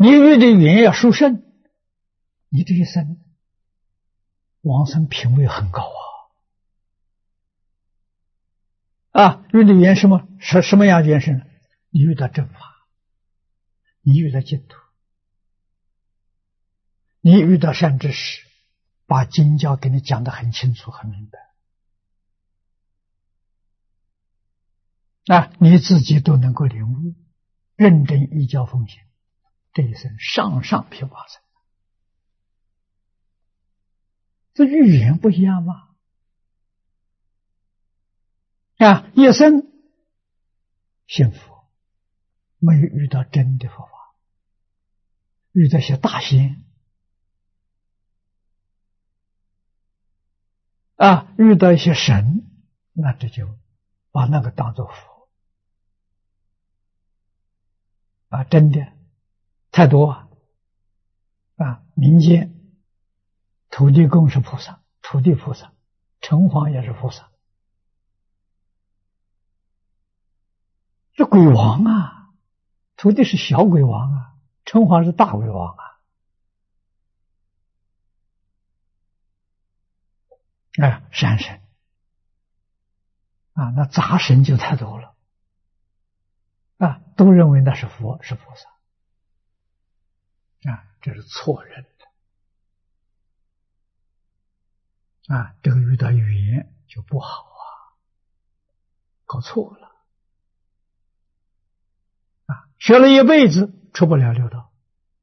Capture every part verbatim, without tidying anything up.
你遇的缘要殊胜，你这一生往生品位很高啊！啊，遇的缘什么什什么样缘生？你遇到正法，你遇到净土，你遇到善知识，把经教给你讲得很清楚很明白啊，你自己都能够领悟，认真依教奉行，这一生上上品往生。这语言不一样吗？啊，一生幸福，没有遇到真的佛法，遇到些大仙啊，遇到一些神，那这就把那个当作佛啊，真的太多啊！啊，民间土地公是菩萨，土地菩萨，城隍也是菩萨，这鬼王啊，土地是小鬼王啊，城隍是大鬼王啊！哎，山神啊，那杂神就太多了啊，都认为那是佛，是菩萨啊，这是错认的啊，这个遇到语言就不好啊，搞错了啊，学了一辈子出不了六道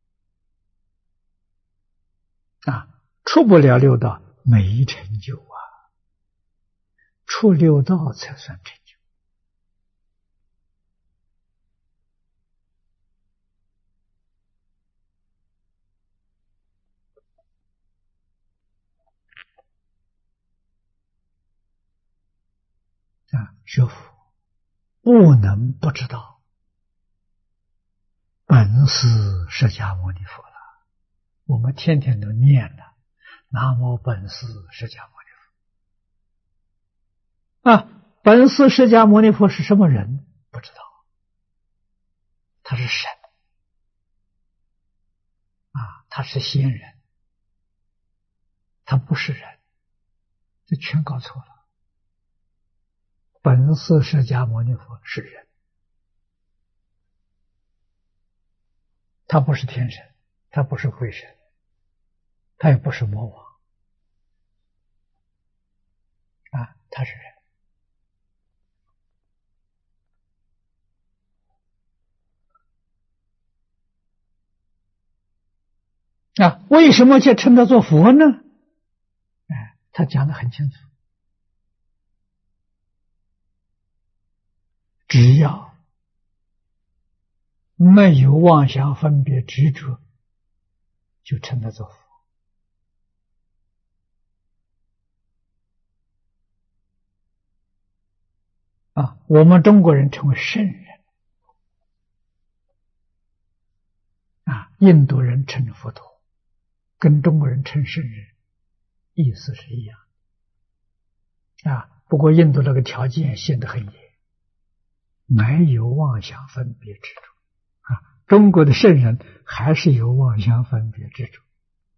啊，出不了六道没成就啊，出六道才算成就。啊，学佛不能不知道本师释迦牟尼佛了，我们天天都念了南无本师释迦牟尼佛啊，本师释迦牟尼佛是什么人？不知道，他是神啊，他是仙人，他不是人，这全搞错了。本师释迦牟尼佛是人，他不是天神，他不是鬼神，他也不是魔王啊，他是人啊。为什么去称他做佛呢？哎，他讲得很清楚，只要没有妄想分别执着，就称他做佛啊。我们中国人称为圣人啊，印度人称佛陀，跟中国人称圣人意思是一样啊。不过印度这个条件限得很严，没有妄想分别执着啊。中国的圣人还是有妄想分别执着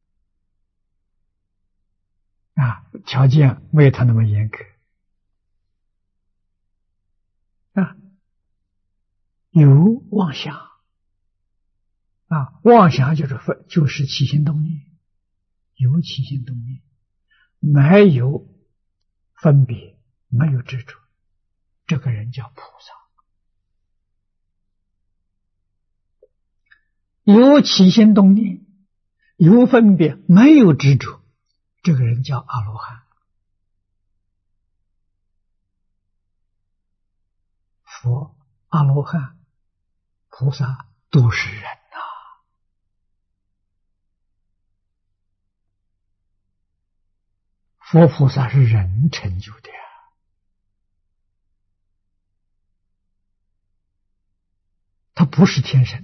啊，条件没有他那么严格啊。有妄想啊，妄想就是分，就是起心动念，有起心动念，没有分别，没有执着，这个人叫菩萨。有起心动念，有分别，没有执着，这个人叫阿罗汉。佛、阿罗汉、菩萨都是人呐、佛菩萨是人成就的呀，他不是天神呐、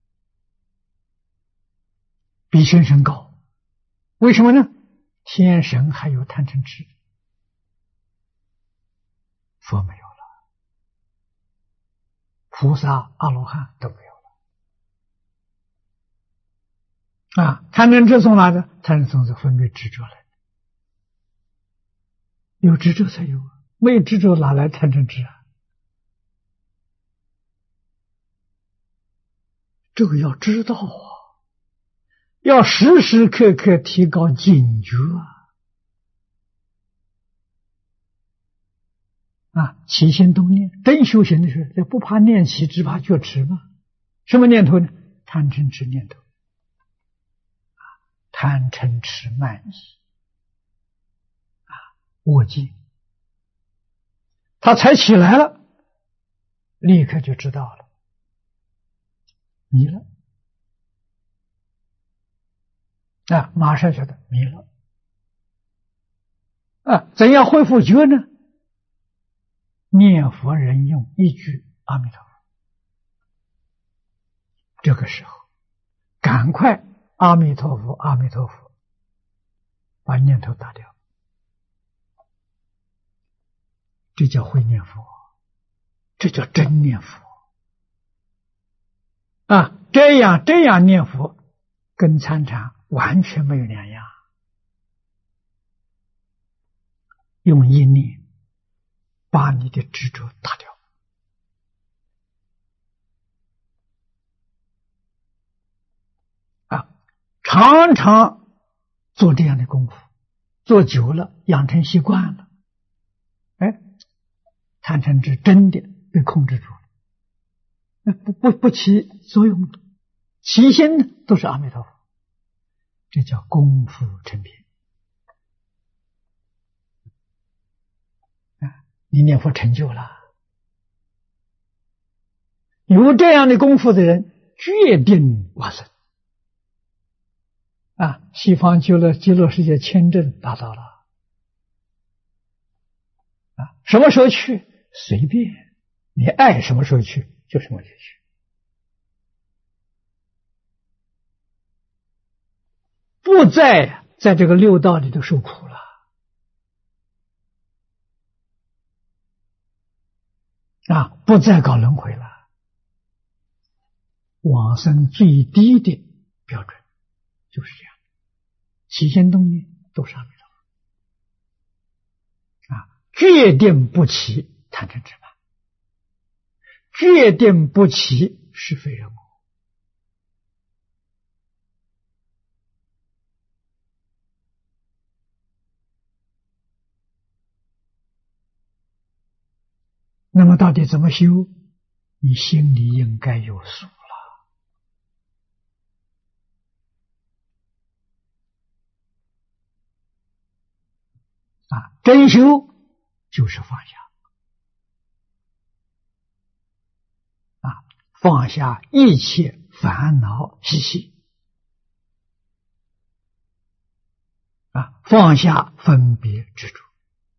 比天神高。为什么呢？天神还有贪嗔痴，佛没有了，菩萨、阿罗汉都没有了啊，贪嗔痴从哪的？贪嗔从是分别执着来的，有执着才有，没有执着哪来贪嗔痴啊？这个要知道啊，要时时刻刻提高警觉啊！啊，起心动念，真修行的时候，不怕念起，只怕觉迟嘛。什么念头呢？贪嗔痴念头。贪嗔痴慢疑啊，我见他才起来了，立刻就知道了，迷了啊，马上晓得迷了啊。怎样恢复觉呢？念佛人用一句阿弥陀佛，这个时候赶快阿弥陀佛，阿弥陀佛，把念头打掉，这叫会念佛，这叫真念佛啊！这样这样念佛，跟参禅完全没有两样。用一念把你的执着打掉。常常做这样的功夫，做久了养成习惯了，哎，贪嗔痴真的被控制住了，不不不起作用了，起心呢都是阿弥陀佛，这叫功夫成片啊！你念佛成就了，有这样的功夫的人，决定往生。啊，西方极乐极乐世界签证达到了啊，什么时候去随便，你爱什么时候去就什么时候去，不再在这个六道里头受苦了啊，不再搞轮回了，往生最低的标准就是这样，起心动念都是阿弥陀佛啊，决定不起贪嗔痴慢，决定不起是非人我。那么到底怎么修？你心里应该有数了啊！真修就是放下啊，放下一切烦恼习气啊，放下分别执着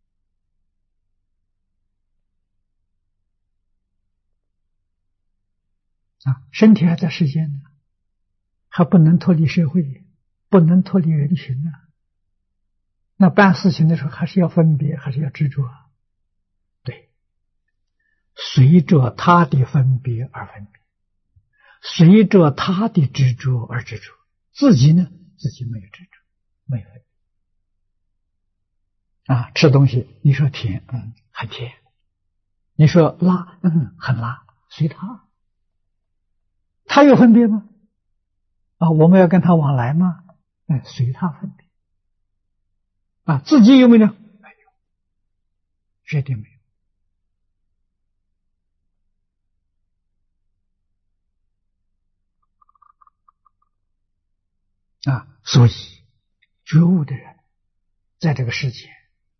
啊，身体还在世间呢，还不能脱离社会，不能脱离人群呢、啊。那办事情的时候还是要分别，还是要执着啊？对，随着他的分别而分别，随着他的执着而执着，自己呢，自己没有执着，没有分别啊。吃东西，你说甜，嗯，很甜；你说辣，嗯，很辣，随他。他有分别吗？啊，我们要跟他往来吗？哎，随他分别。啊，自己有没有？没有，绝对没有啊！所以，觉悟的人在这个世界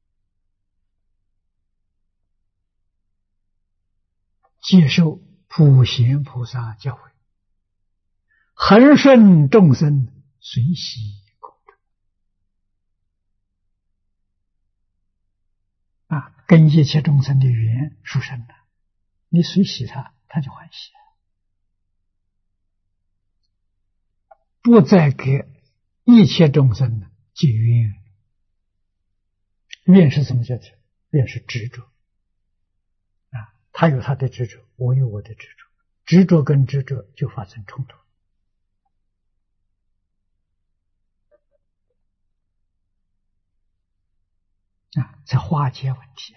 接受普贤菩萨教诲，恒顺众生，随喜功德啊，跟一切众生的缘殊胜的，你随喜他，他就欢喜，不再给一切众生呢结缘。缘是什么叫做？缘是执着啊，他有他的执着，我有我的执着，执着跟执着就发生冲突才化解问题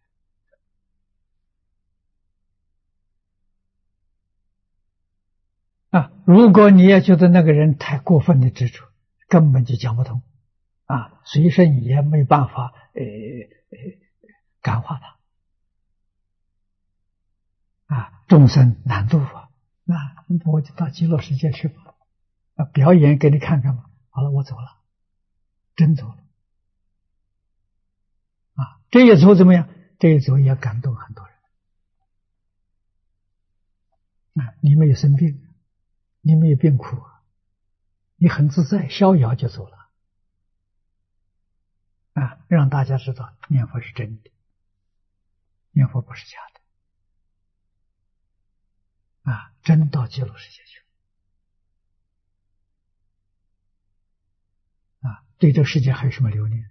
啊！啊，如果你也觉得那个人太过分的执着，根本就讲不通啊，随身也没办法呃呃感化他啊，众生难度啊，那我就到极乐世界去吧，啊，表演给你看看吧。好了，我走了，真走了啊！这一走怎么样？这一走也感动很多人啊！你没有生病，你没有病苦，你很自在，逍遥就走了啊！让大家知道念佛是真的，念佛不是假的啊！真到极乐世界去啊！对这个世界还有什么留恋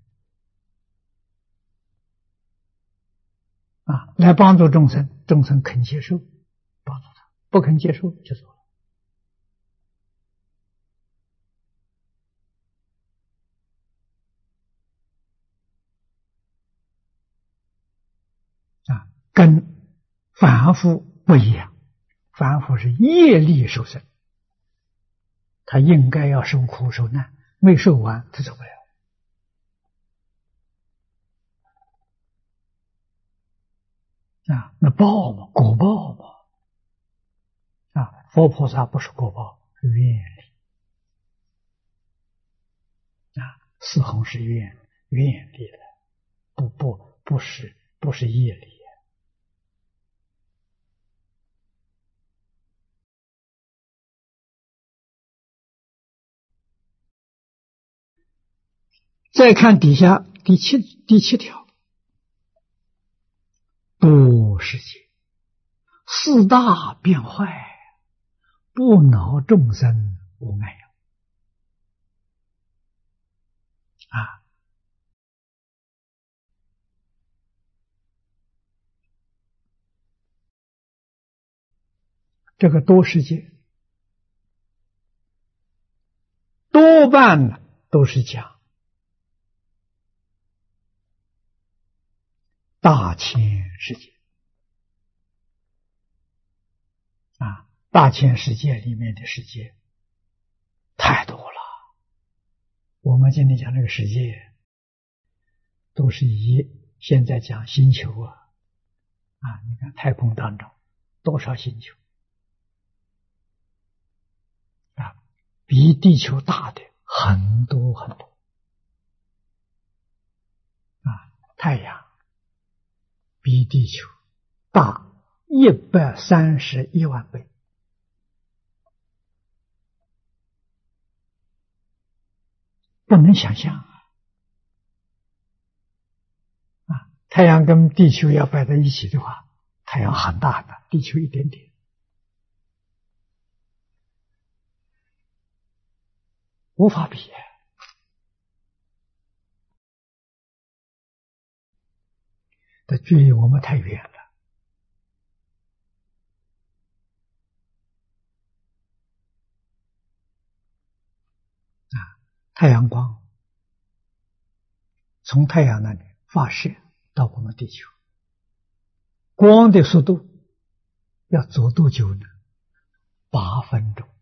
啊？来帮助众生，众生肯接受，帮助他；不肯接受就走了啊！跟凡夫不一样，凡夫是业力受生，他应该要受苦受难，没受完他走不了啊！那报嘛，果报嘛啊！佛菩萨不是果报，是愿力啊！四弘是愿愿力的，不不不是不是业力。再看底下第七第七条，多世界四大变坏，不恼众生无碍啊！这个多世界多半呢都是讲大千世界啊，大千世界里面的世界太多了。我们今天讲这个世界，都是以现在讲星球啊啊，你看太空当中多少星球啊，比地球大的很多很多啊，太阳比地球大一百三十一万倍，不能想象啊！啊，太阳跟地球要摆在一起的话，太阳很大的，地球一点点，无法比。的距离我们太远了啊！太阳光从太阳那里发射到我们地球，光的速度要走多久呢？八分钟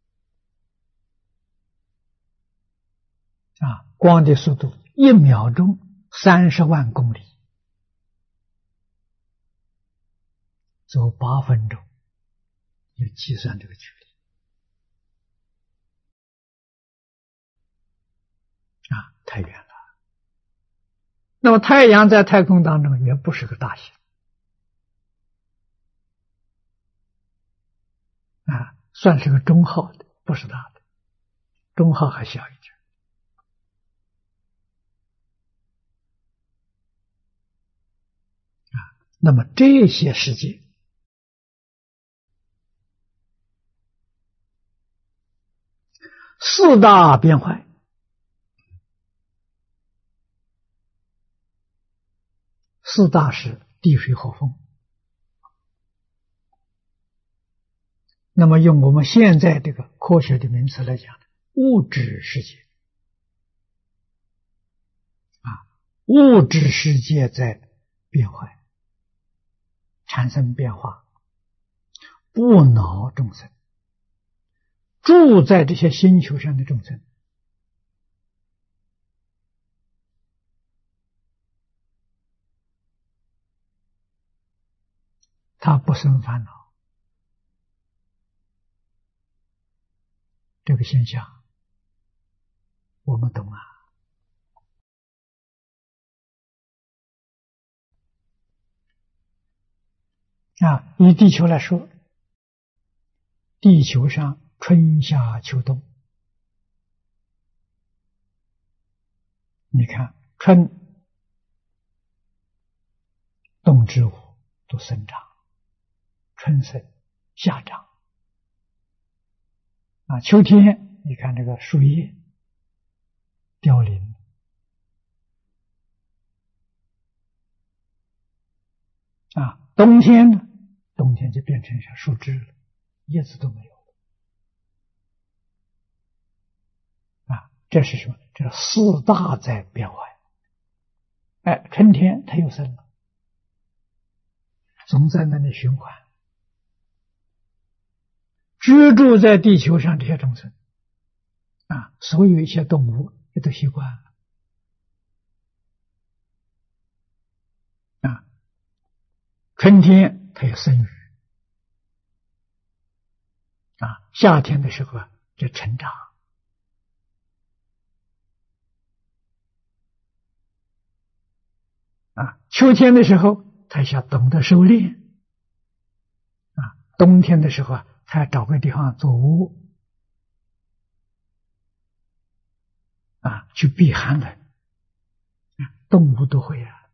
啊！光的速度一秒钟三十万公里，走八分钟，你计算这个距离啊，太远了。那么太阳在太空当中也不是个大星啊，算是个中号的，不是大的，中号还小一点啊。那么这些世界四大变坏，四大是地水火风。那么用我们现在这个科学的名词来讲，物质世界啊， 物质世界在变坏，产生变化，不恼众生，住在这些星球上的众生，他不生烦恼。这个现象我们懂啊。啊，以地球来说，地球上春夏秋冬，你看春动植物都生长，春生夏长啊，秋天你看这个树叶凋零啊，冬天呢，冬天就变成像树枝了，叶子都没有了啊，这是什么？这四大在变坏。哎，春天它又生了，总在那里循环。居住在地球上这些众生啊，所有一些动物也都习惯了啊。春天它有生育啊，夏天的时候啊就成长啊，秋天的时候它想懂得收敛啊，冬天的时候啊才找个地方做窝啊，去避寒冷。动物都会啊。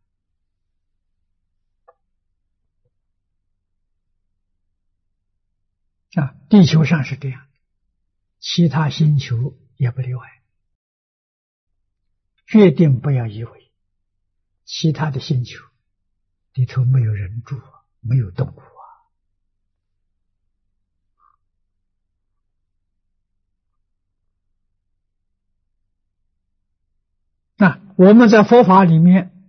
啊，地球上是这样，其他星球也不例外。决定不要以为其他的星球里头没有人住，没有动物啊。那我们在佛法里面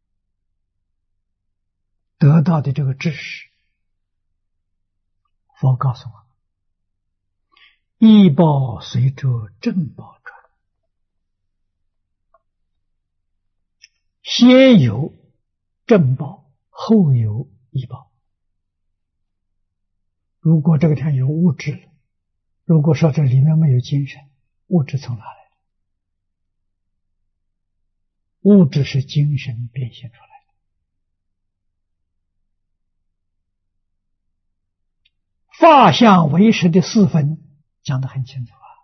得到的这个知识，佛告诉我们，依报随着正报转，先有正报，后有依报。如果这个地方有物质，如果说这里面没有精神，物质从哪来？物质是精神变现出来的。法相唯识的四分讲得很清楚啊。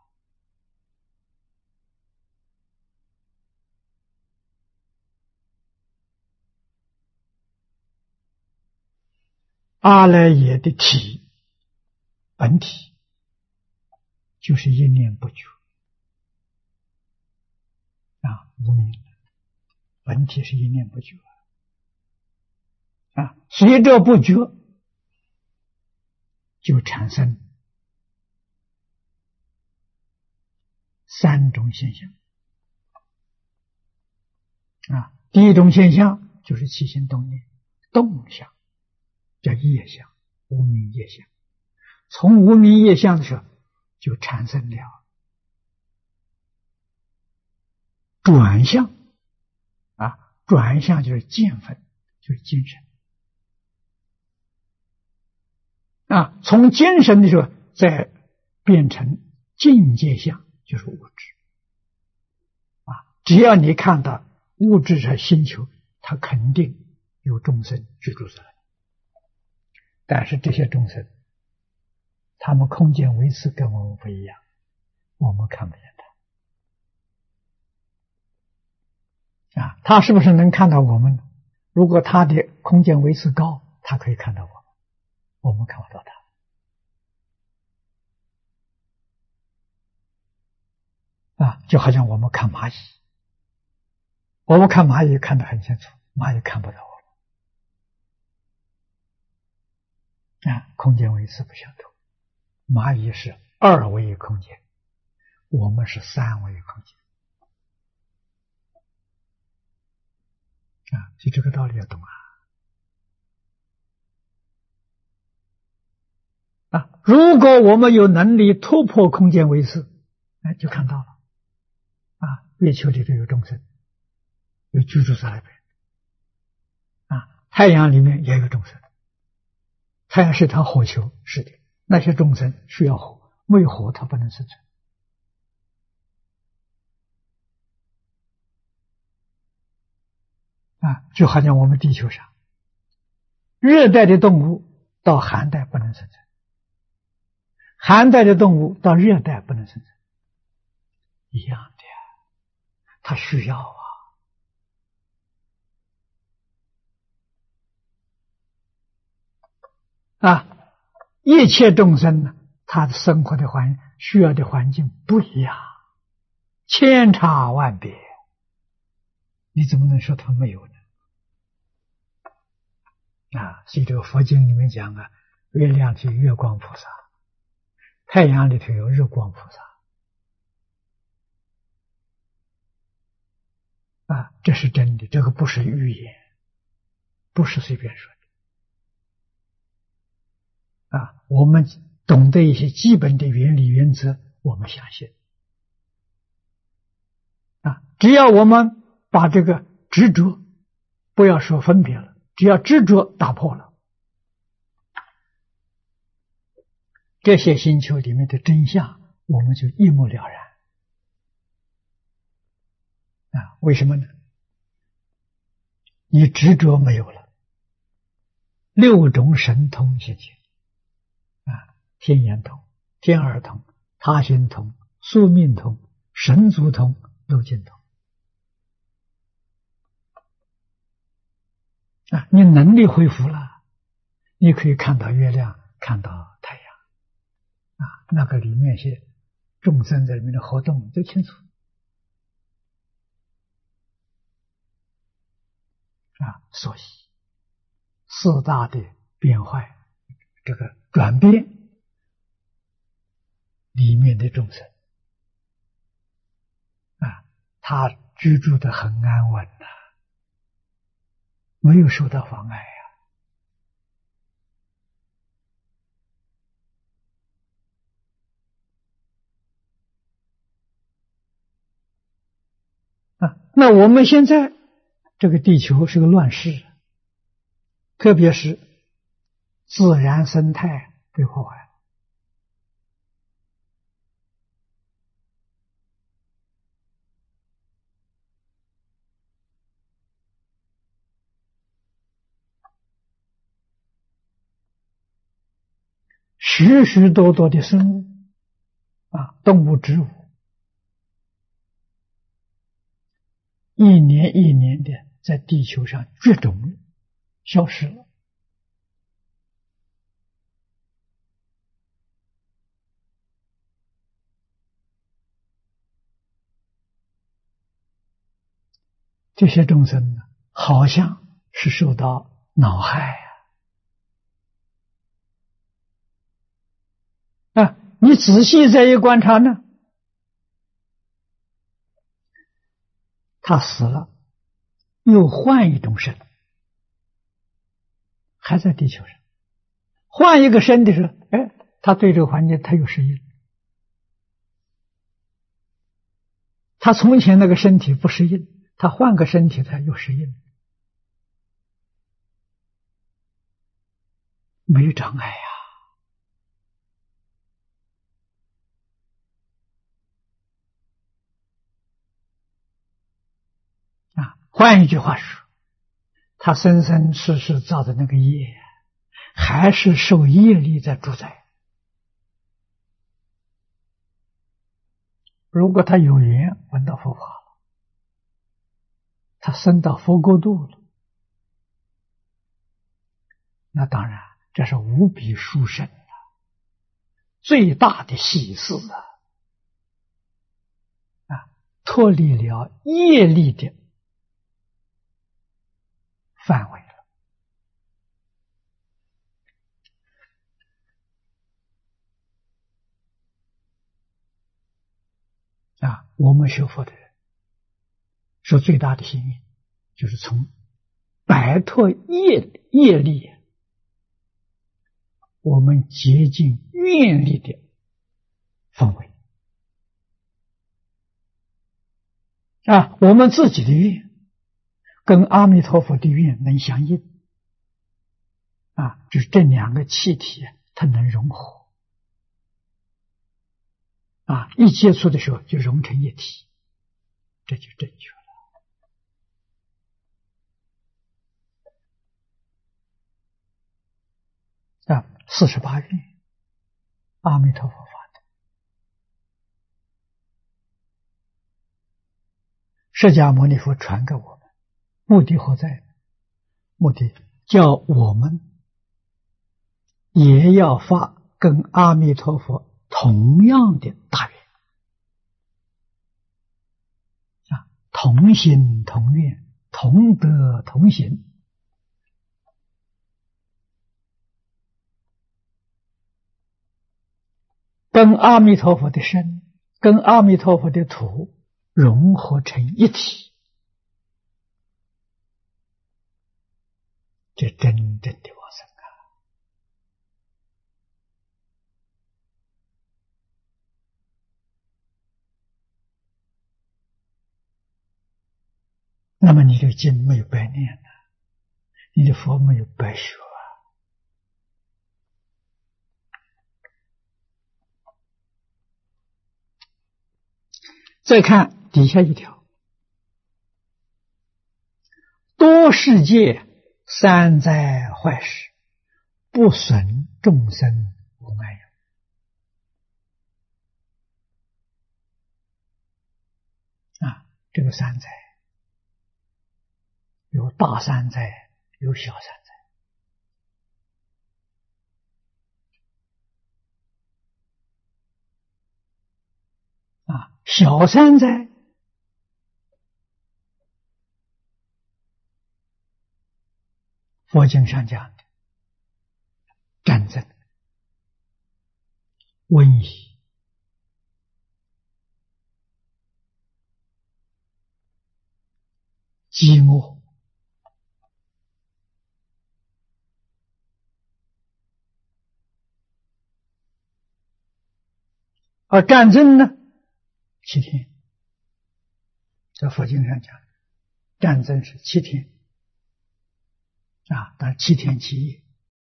阿赖耶的体本体就是一念不觉啊，无明本体是一念不觉啊，随着不觉就产生三种现象啊。第一种现象就是起心动念，动相叫业相，无明业相。从无明业相的时候就产生了转向啊，转向就是见分，就是精神啊。从精神的时候再变成境界相，就是物质啊。只要你看到物质和星球，它肯定有众生居住在那里，但是这些众生他们空间维次跟我们不一样，我们看不见他啊。他是不是能看到我们？如果他的空间维次高，他可以看到我们，我们看不到他啊。就好像我们看蚂蚁，我们看蚂蚁看得很清楚，蚂蚁看不到我们啊，空间维次不相同。蚂蚁是二维空间，我们是三维空间啊，所以这个道理要懂啊。啊，如果我们有能力突破空间维次，哎，就看到了。啊，月球里头有众生，有居住在那边。啊，太阳里面也有众生。太阳是条火球，是的，那些众生需要火，没有火它不能生存。啊，就好像我们地球上，热带的动物到寒带不能生存，寒带的动物到热带不能生存，一样的，它需要啊。啊，一切众生呢，他的生活的环需要的环境不一样，千差万别，你怎么能说他没有呢？啊，所以这个佛经里面讲啊，月亮里有月光菩萨，太阳里头有日光菩萨。啊，这是真的，这个不是预言，不是随便说的。啊，我们懂得一些基本的原理原则，我们相信。啊，只要我们把这个执着，不要说分别了，只要执着打破了，这些星球里面的真相，我们就一目了然。啊，为什么呢？你执着没有了，六种神通现前。啊，天眼通、天耳通、他心通、宿命通、神足通、路径通。啊，你能力恢复了，你可以看到月亮，看到太阳。啊，那个里面些众生在里面的活动都清楚。啊，所以四大的变坏，这个转变里面的众生，啊，他居住的很安稳呐、啊，没有受到妨碍呀、啊。啊，那我们现在这个地球是个乱世，特别是自然生态被破坏。许许多多的生物啊，动物、植物，一年一年的在地球上绝种消失了。这些众生呢，好像是受到恼害啊！啊，你仔细再一观察呢，他死了，又换一种身，还在地球上，换一个身的时候，哎，他对这个环境他有适应，他从前那个身体不适应，他换个身体他有适应，没有障碍呀、啊！啊，换一句话说，他生生世世造的那个业，还是受业力在主宰。如果他有缘闻到佛法了，他升到佛国度了，那当然这是无比殊胜的，最大的喜事啊！啊，脱离了业力的范围了。啊，我们学佛的人说最大的幸运，就是从摆脱业业力，我们接近愿力的氛围啊，我们自己的愿跟阿弥陀佛的愿能相应啊，就是这两个气体它能融合啊，一接触的时候就融成一体，这就正确了啊。四十八愿，阿弥陀佛发的，释迦牟尼佛传给我们，目的何在？目的叫我们也要发跟阿弥陀佛同样的大愿啊，同心同愿，同德同行。跟阿弥陀佛的身，跟阿弥陀佛的土融合成一体，这真正的往生啊！那么你的经没有白念了，你的佛没有白学啊！再看底下一条，多世界三灾坏事，不损众生无碍有啊！这个三灾有大三灾，有小三灾啊。小三灾佛经上讲的战争、瘟疫、饥饿、而战争呢，七天，在佛经上讲，战争是七天啊，但七天七夜。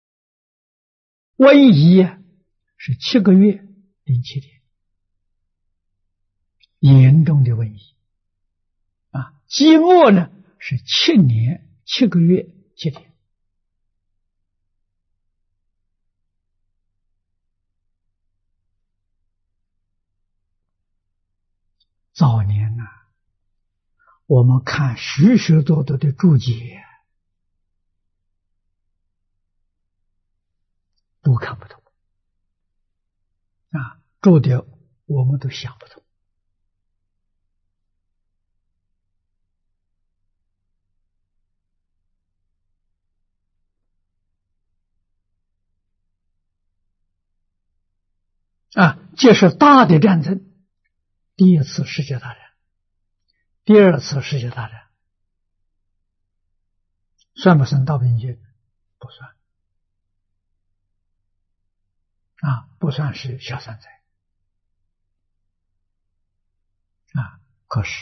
瘟疫是七个月零七天，严重的瘟疫啊。饥饿呢是七年七个月七天。早年啊，我们看许许多多的注解都看不懂啊，注的我们都想不通啊。这是大的战争，第一次世界大战，第二次世界大战，算不算大兵军？不算啊，不算是小三灾啊。可是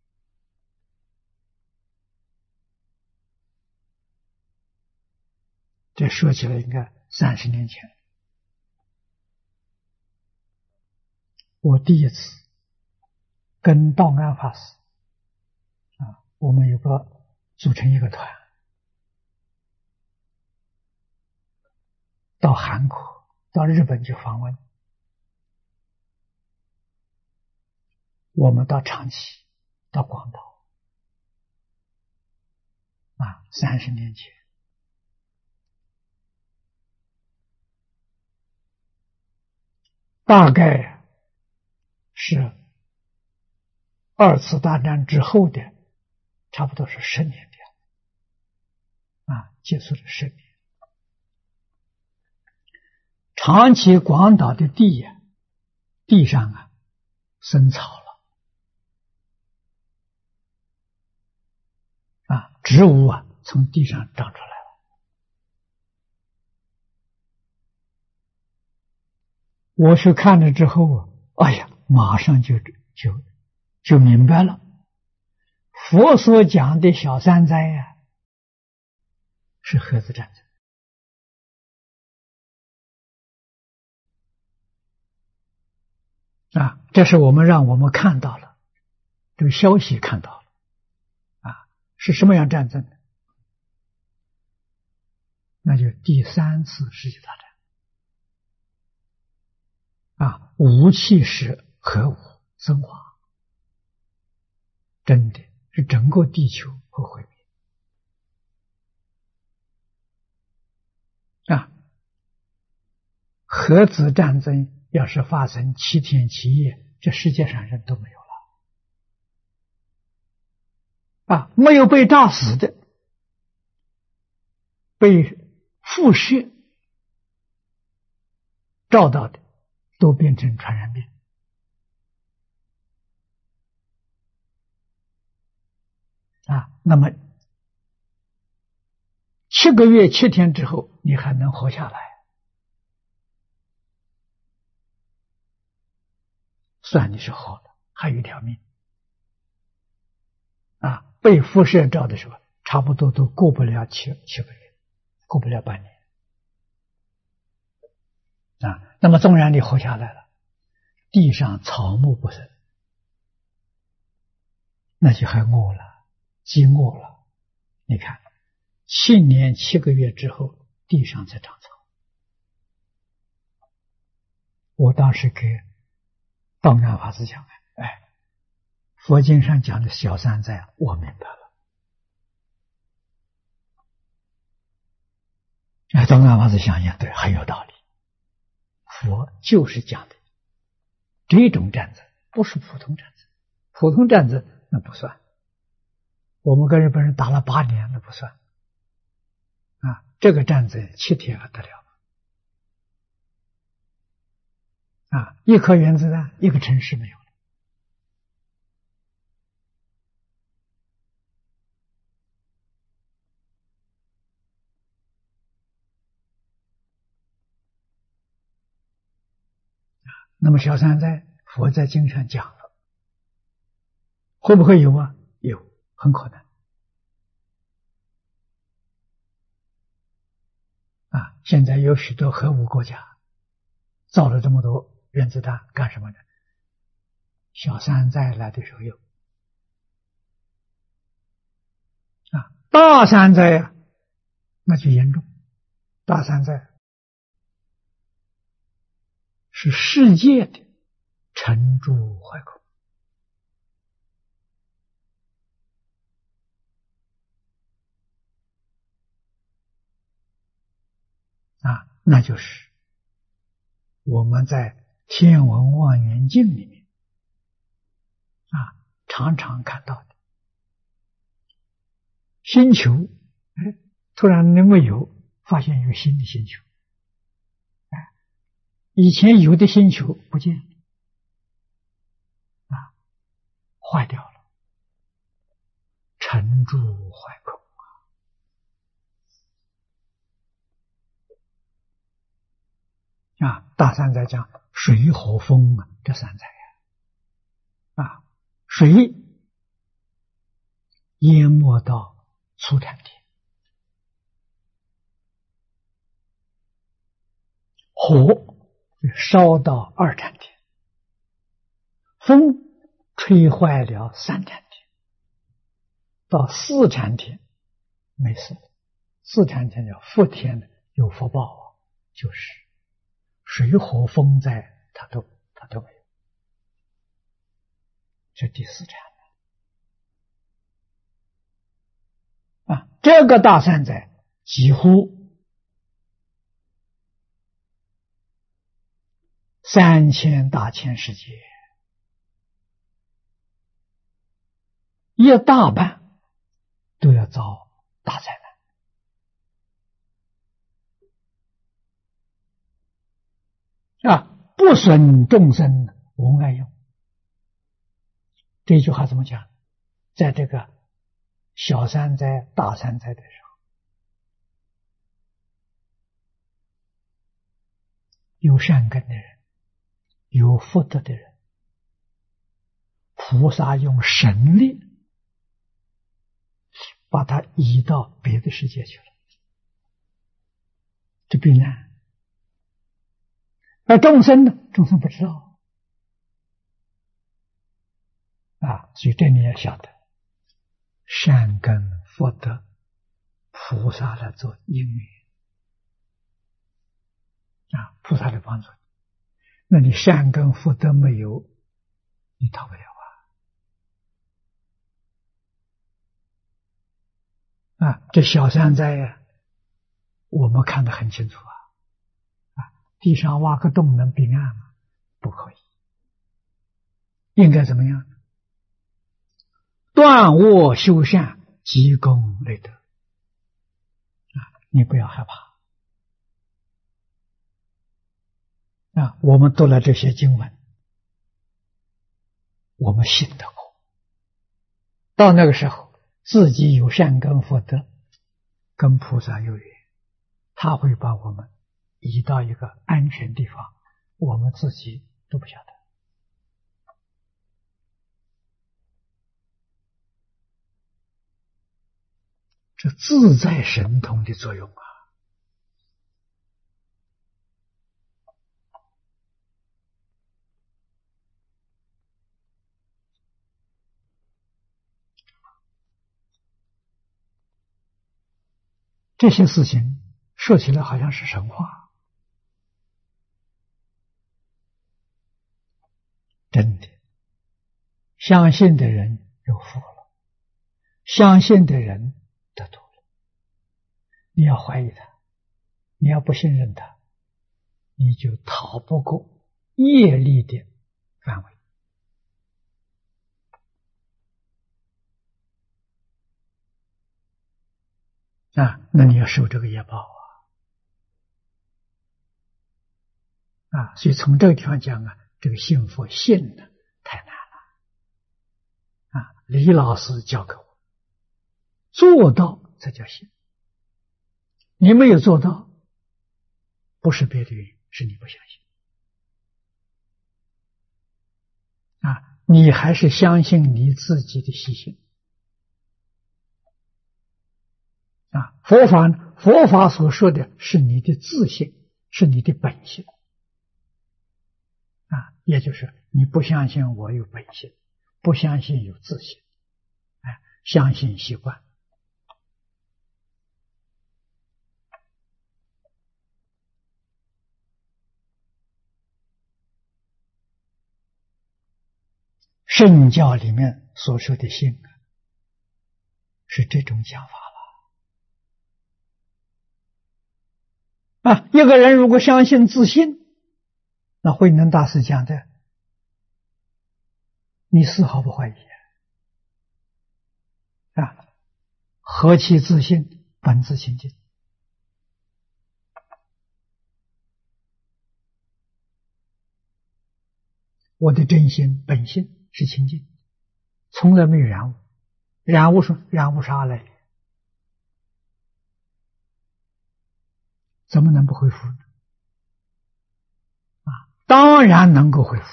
这说起来应该三十年前，我第一次跟道安法师啊，我们有个组成一个团，到韩国、到日本去访问。我们到长崎、到广岛啊，三十年前，大概是二次大战之后的，差不多是十年的啊，结束了十年。长崎、广岛的地呀，地上啊生草了啊，植物啊从地上长出来了。我去看了之后，哎呀，马上就就就明白了，佛所讲的小三灾呀、啊，是核子战争。啊，这是我们让我们看到了，这个消息看到了，啊，是什么样战争呢？那就第三次世界大战，啊，武器使核武生化，真的是整个地球会毁灭。啊，核子战争要是发生七天七夜，这世界上人都没有了。啊，没有被炸死的，被辐射照到的，都变成传染病。啊，那么七个月七天之后，你还能活下来，算你是活了，还有一条命。啊，被辐射照的时候，差不多都过不了七七个月，过不了半年。啊，那么纵然你活下来了，地上草木不生，那就还饿了，饥饿了。你看，七年七个月之后，地上才长草。我当时给道安法师讲，哎，佛经上讲的小三灾，我明白了。哎，道安法师想想，对，很有道理。佛就是讲的这种战争，不是普通战争。普通战争那不算，我们跟日本人打了八年，那不算。啊，这个战争七天还得了？啊，一颗原子弹，一个城市没有了。那么小三灾，佛在经上讲了，会不会有啊？有，很可能。啊，现在有许多核武国家造了这么多原子弹干什么呢？小三灾来的时候有。啊，大三灾呀、啊，那就严重。大三灾是世界的沉住坏空。啊，那就是我们在天文望远镜里面啊常常看到的星球，哎，突然那么有发现有新的星球，哎，以前有的星球不见了，啊，坏掉了，沉住坏空。啊，大三灾讲水火风啊，这三灾呀，啊，水淹没到初产田，火烧到二产田，风吹坏了三产田，到四产田没事，四产田叫福田，有福报啊，就是。水火风灾，它都它都没有，这第四产啊，这个大三灾几乎三千大千世界，一大半都要遭大灾难。啊，不损众生无碍用，这句话怎么讲？在这个小三灾、大三灾的时候，有善根的人，有福德的人，菩萨用神力把他移到别的世界去了，这必然。而众生呢，众生不知道啊，所以这你要晓得，善根福德，菩萨来做因缘啊，菩萨来帮助你。那你善根福德没有，你逃不了啊！啊，这小三灾呀，我们看得很清楚啊。啊，地上挖个洞能避难吗？不可以。应该怎么样？断恶修善，积功累德。啊，你不要害怕。啊，我们读了这些经文，我们信得过。到那个时候，自己有善根福德，跟菩萨有缘，他会把我们移到一个安全地方，我们自己都不晓得。这自在神通的作用啊！这些事情说起来好像是神话，真的，相信的人有福了，相信的人得度了。你要怀疑他，你要不信任他，你就逃不过业力的范围啊！那你要受这个业报啊！啊，所以从这个地方讲啊，这个信佛信的太难了啊！李老师教给我，做到才叫信。你没有做到，不是别的原因，是你不相信啊！你还是相信你自己的习性啊！佛法佛法所说的是你的自性，是你的本性啊！也就是你不相信我有本性，不相信有自性，哎，相信习惯。圣教里面所说的信是这种讲法了啊！一个人如果相信自信，那慧能大师讲的，你丝毫不怀疑啊！何其自信，本自清净。我的真心本性是清净，从来没有染污。染污是染污啥来？怎么能不恢复呢？啊，当然能够恢复。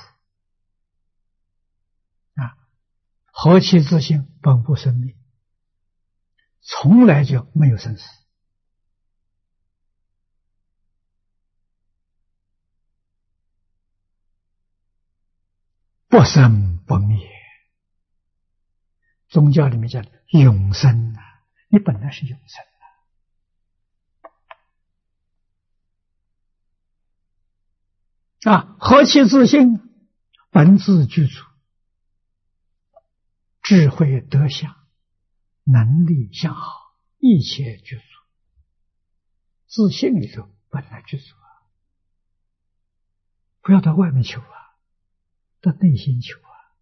啊，何其自性，本不生灭，从来就没有生死。不生不灭，宗教里面讲永生啊，你本来是永生啊！啊，何其自性，本自具足，智慧德相，能力相好，一切具足。自性里头本来具足啊，不要到外面求啊，到内心求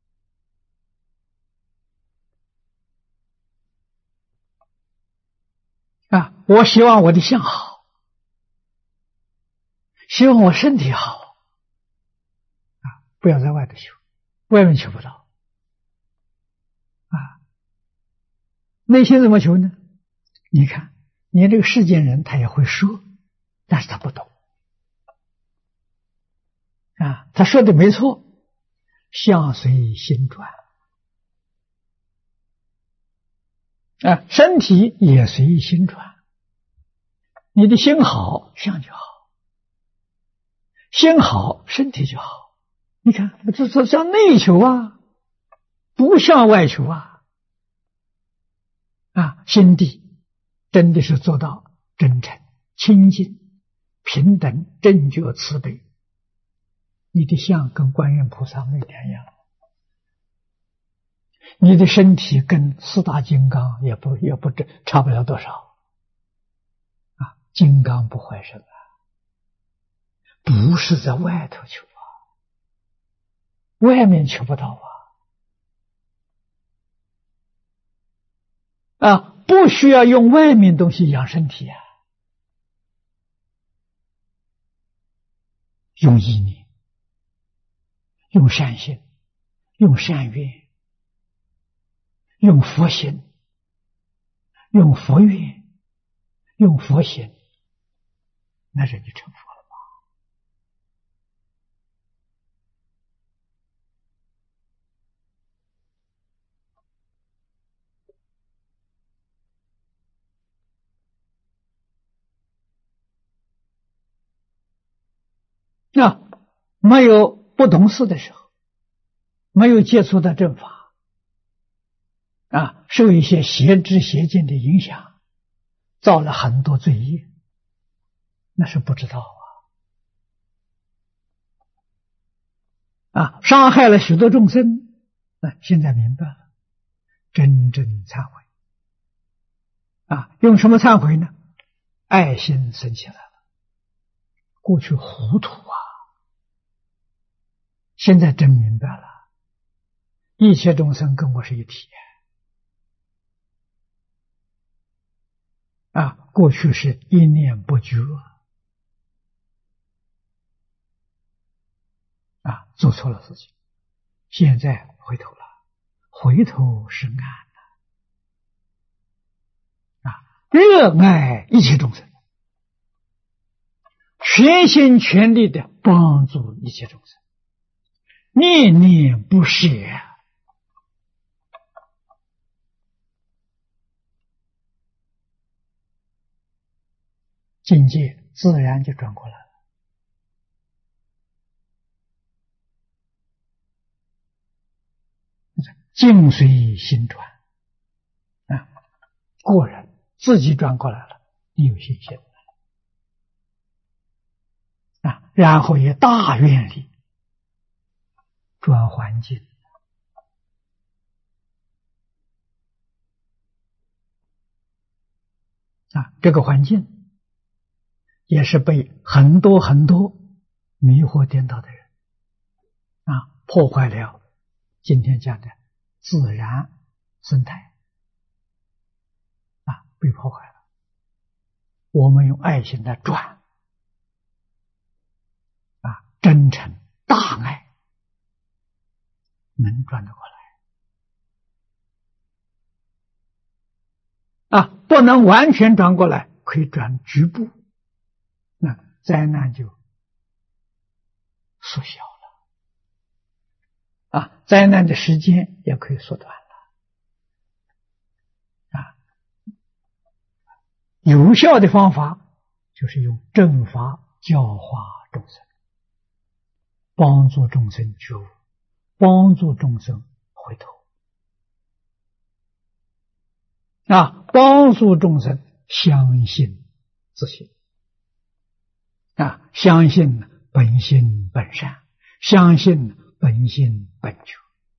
啊！啊，我希望我的相好，希望我身体好啊！不要在外头求，外面求不到啊。 内心怎么求呢？你看，连这个世间人他也会说，但是他不懂啊。他说的没错，相随心转啊，身体也随心转。你的心好，相就好；心好，身体就好。你看，这这向内求啊，不向外求啊。啊，心地真的是做到真诚、清净、平等、正觉、慈悲，你的相跟观音菩萨没两样，你的身体跟四大金刚也不也不差不了多少啊！金刚不坏身啊，不是在外头求啊，外面求不到啊。啊，不需要用外面东西养身体啊，用意念，用善心，用善愿，用佛心，用佛愿，用佛心，那人就成佛了吗？啊，没有不懂事的时候，没有接触到正法啊，受一些邪知邪见的影响，造了很多罪业，那是不知道啊啊，伤害了许多众生，那现在明白了，真正忏悔啊，用什么忏悔呢？爱心生起来了，过去糊涂啊，现在真明白了，一切众生跟我是一体啊！过去是一念不觉啊，做错了事情，现在回头了，回头是岸了啊！热爱一切众生，全心全力的帮助一切众生，念念不舍。境界自然就转过来了。境随心转啊，过人自己转过来了，你有信心啊，然后也大愿力转环境啊，这个环境也是被很多很多迷惑颠倒的人啊破坏了今天讲的自然生态啊，被破坏了。我们用爱心来转啊，真诚大爱能转得过来啊，不能完全转过来，可以转局部，那灾难就缩小了啊，灾难的时间也可以缩短了啊。有效的方法就是用正法教化众生，帮助众生觉悟，帮助众生回头啊，帮助众生相信自信啊，相信本心本善，相信本心本觉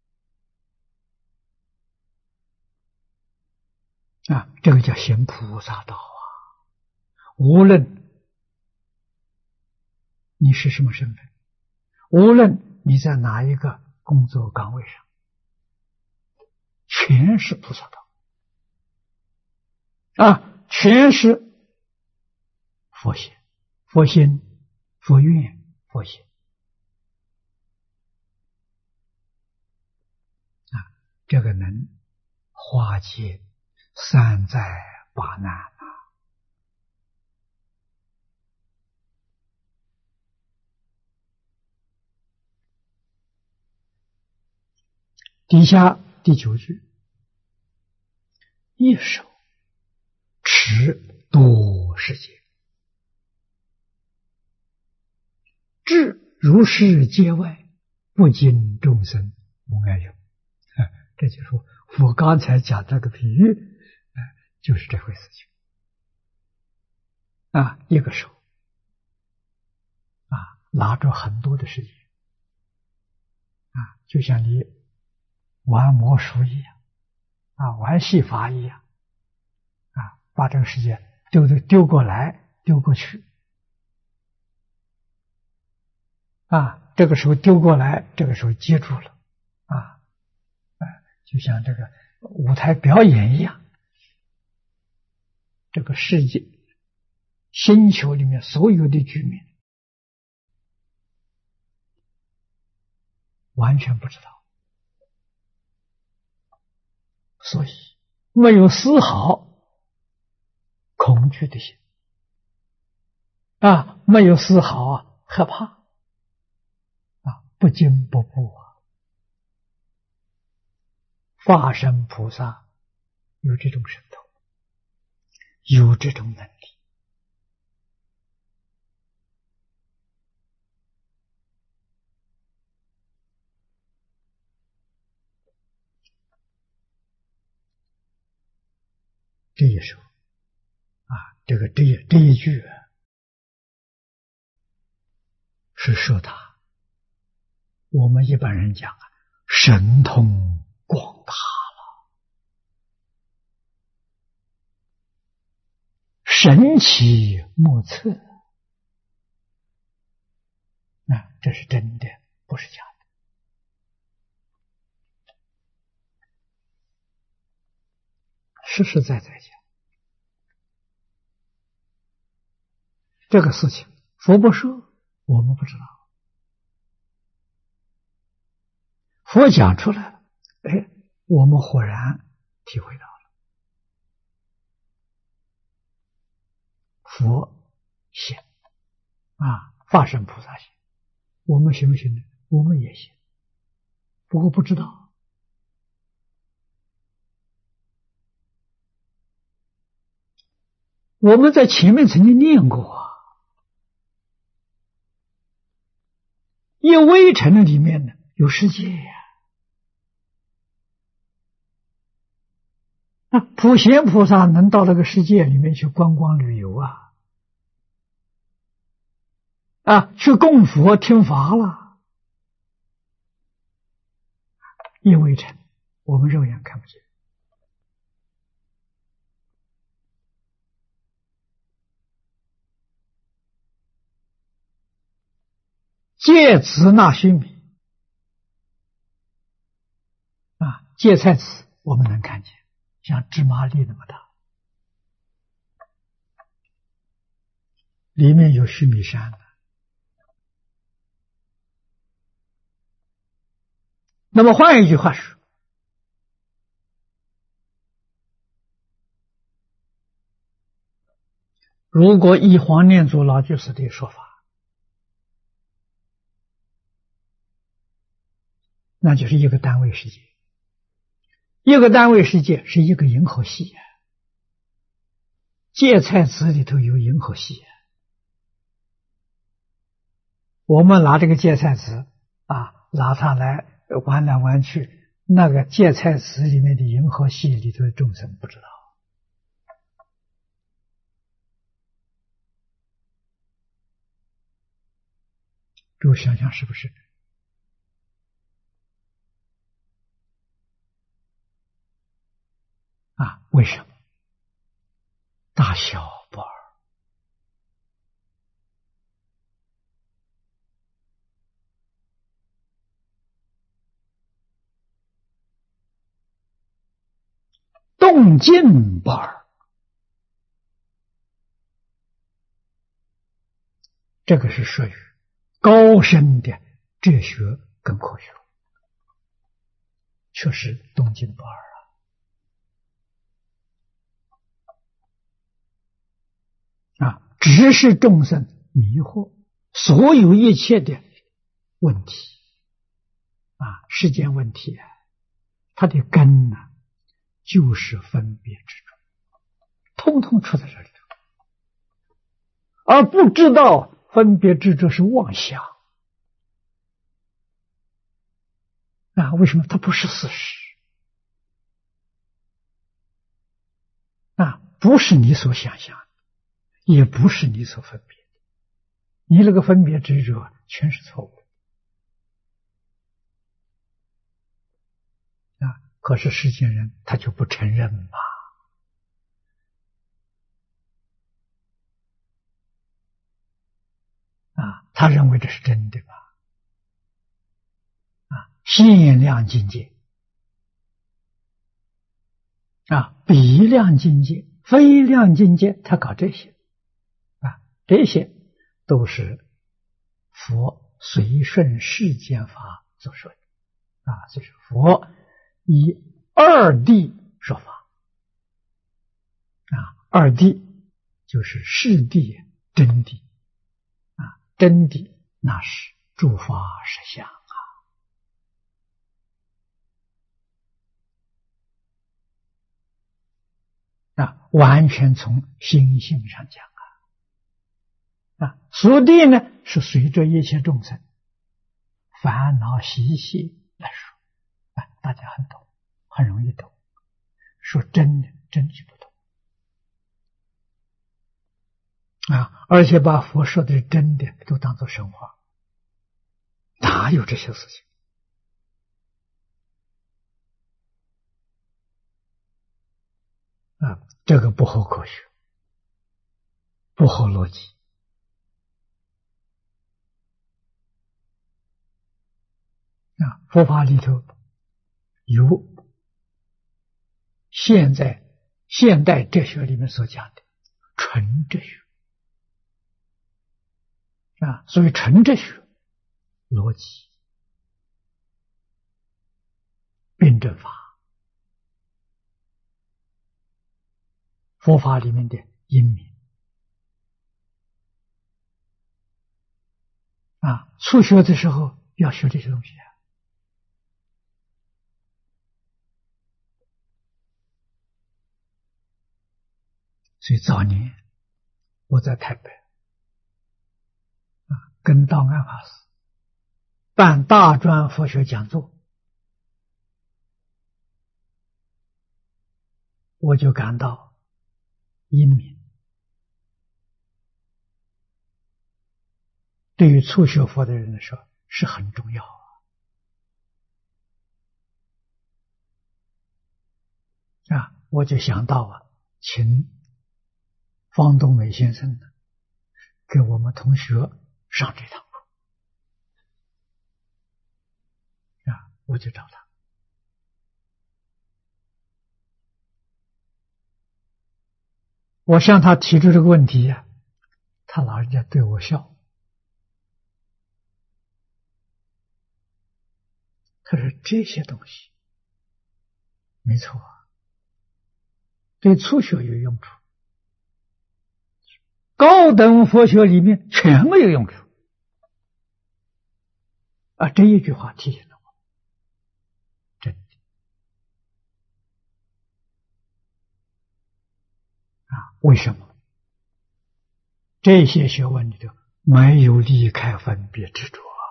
啊，这个叫行菩萨道啊。无论你是什么身份，无论你在哪一个工作岗位上，全是菩萨道啊，全是佛心、佛心、佛愿、佛心啊，这个能化解三灾八难啊！底下第九句，一手持多世界，至如是界外，不惊众生无碍有。这就是我刚才讲这个比喻，就是这回事情啊！一个手啊，拿着很多的世界啊，就像你玩魔术一样啊，玩戏法一样啊，把这个世界丢丢过来，丢过去啊，这个时候丢过来，这个时候接住了啊，就像这个舞台表演一样。这个世界星球里面所有的居民完全不知道，所以没有丝毫恐惧的心啊，没有丝毫啊害怕啊，不惊不怖啊。化身菩萨有这种神通，有这种能力。这一首啊，这个这一这一句是说他，我们一般人讲啊，神通广大了，神奇莫测。那这是真的，不是假的。实实在在讲，这个事情佛不说，我们不知道。佛讲出来了，哎，我们豁然体会到了。佛信啊，化身菩萨信，我们信不信呢？我们也信，不过不知道。我们在前面曾經念過啊，一微塵的裡面呢有世界呀、啊，普賢菩薩能到那個世界裡面去觀光旅遊啊，啊，去供佛聽法了，一微塵我們肉眼看不見。芥子纳须弥啊，芥菜籽我们能看见，像芝麻粒那么大，里面有须弥山的。那么换一句话说，如果以黄念祖老居士的说法，那就是一个单位世界，一个单位世界是一个银河系啊，芥菜籽里头有银河系啊。我们拿这个芥菜籽啊，拿它来玩来玩去，那个芥菜籽里面的银河系里头的众生不知道。诸位想想是不是？啊，为什么？大小不二。动静不二。这个是属于高深的哲学跟科学，确实动静不二。 只是众生迷惑，所有一切的问题啊，世间问题啊，它的根呢、啊，就是分别执着，通通出在这里头，而不知道分别执着是妄想啊，为什么？它不是事实啊，不是你所想象的，也不是你所分别的，你那个分别执着全是错误的啊。可是世间人他就不承认嘛，啊，他认为这是真的嘛，啊，限量境界啊，比量境界、非量境界，他搞这些啊，这些都是佛随顺世间法所说的啊，就是佛以二谛说法啊，二谛就是世谛、真谛啊，真谛那是诸法实相啊，完全从心性上讲啊，啊，所谛呢是随着一切众生烦恼习气来说啊，大家很懂，很容易懂。说真的，真就不懂啊，而且把佛说的真的都当作神话，哪有这些事情啊？这个不合科学，不合逻辑啊！佛法里头有现在现代哲学里面所讲的纯哲学啊，所以纯哲学逻辑、辩证法，佛法里面的因明啊，初学的时候要学这些东西啊。所以早年我在台北啊，跟道安法师办大专佛学讲座，我就感到因明对于初学佛的人来说是很重要啊！我就想到啊，请方东美先生呢给我们同学上这堂课啊，我就找他。我向他提出这个问题呀、啊，他老人家对我笑，他说这些东西没错啊，对初学有用处，高等佛学里面全没有用处啊！这一句话提醒了我，真的啊！为什么？这些学问里头没有离开分别执着啊！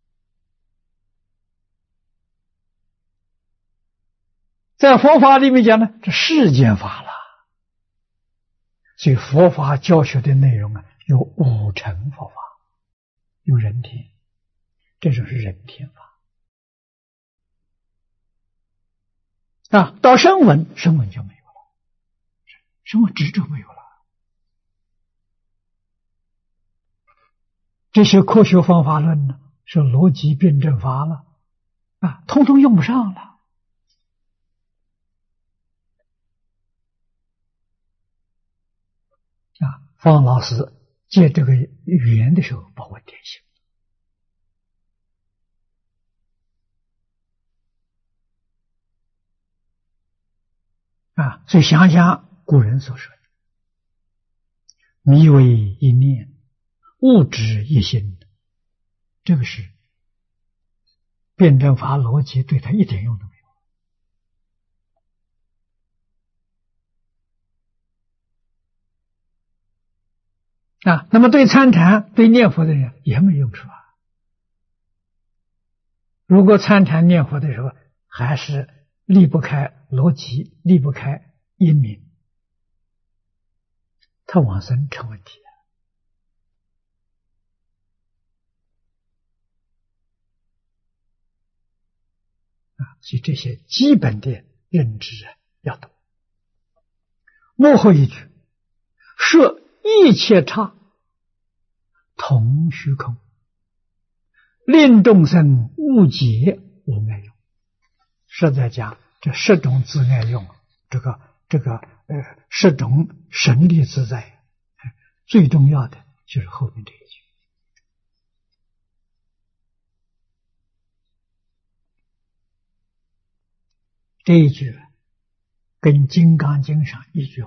在佛法里面讲呢，这世间法了，所以佛法教学的内容啊，有五乘佛法，有人天，这种是人天法啊。到声闻，声闻就没有了，声闻执着没有了，这些科学方法论呢，是逻辑辩证法了啊，通通用不上了啊。方老师借这个语言的时候把我点醒啊，所以想想古人所说的迷为一念，悟之一心。这个是辩证法逻辑，对他一点用都没有啊。那么对参禅、对念佛的人也没用处啊。如果参禅念佛的时候还是离不开逻辑，离不开因明，他往生成问题啊！所以这些基本的认知啊要懂。幕后一句，摄一切刹同虚空，令众生误解无碍用。实在讲，这十种自爱用，这个这个呃十种神力自在，最重要的就是后面这一句。这一句跟《金刚经》上一句话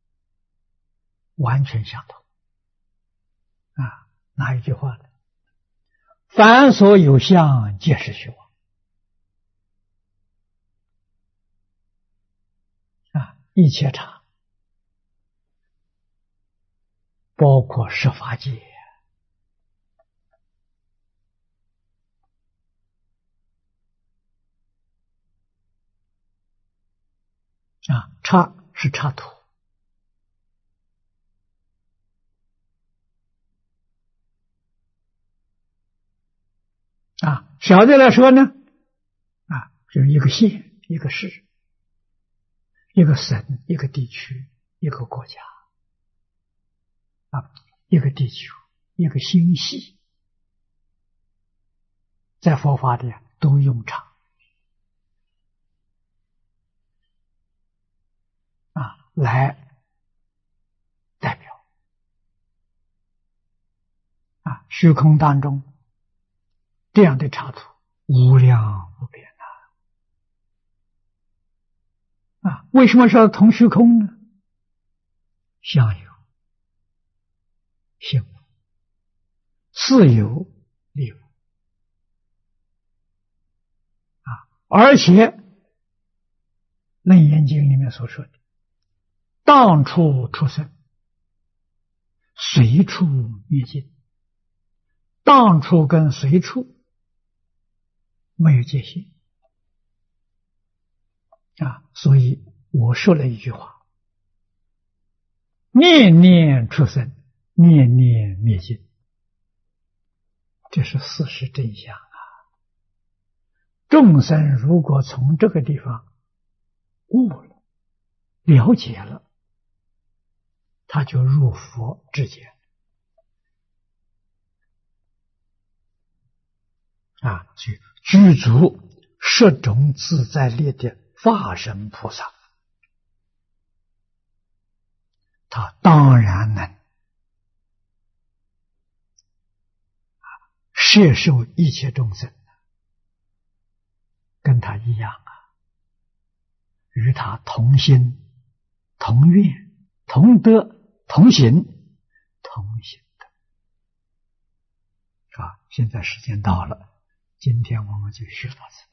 完全相同啊！哪一句话呢？凡所有相，皆是虚妄啊！一切刹包括十法界啊，刹是刹土啊，小的来说呢，啊，就是一个县、一个市、一个省、一个地区、一个国家啊，一个地球、一个星系，在佛法里都用常啊来代表啊，虚空当中这样的刹土无量无边啊！啊，为什么说同虚空呢？相有性无，自有力无啊！而且《楞严经》里面所说的当处出生，随处灭尽，当处跟随处没有界限啊！所以我说了一句话：念念出生，念念灭尽，这是事实真相啊！众生如果从这个地方悟了、了解了，他就入佛之间啊！所以具足十种自在力的法身菩萨，他当然能摄受一切众生，跟他一样啊，与他同心、同愿、同德、同行、同行的啊！现在时间到了，今天我们就学到此。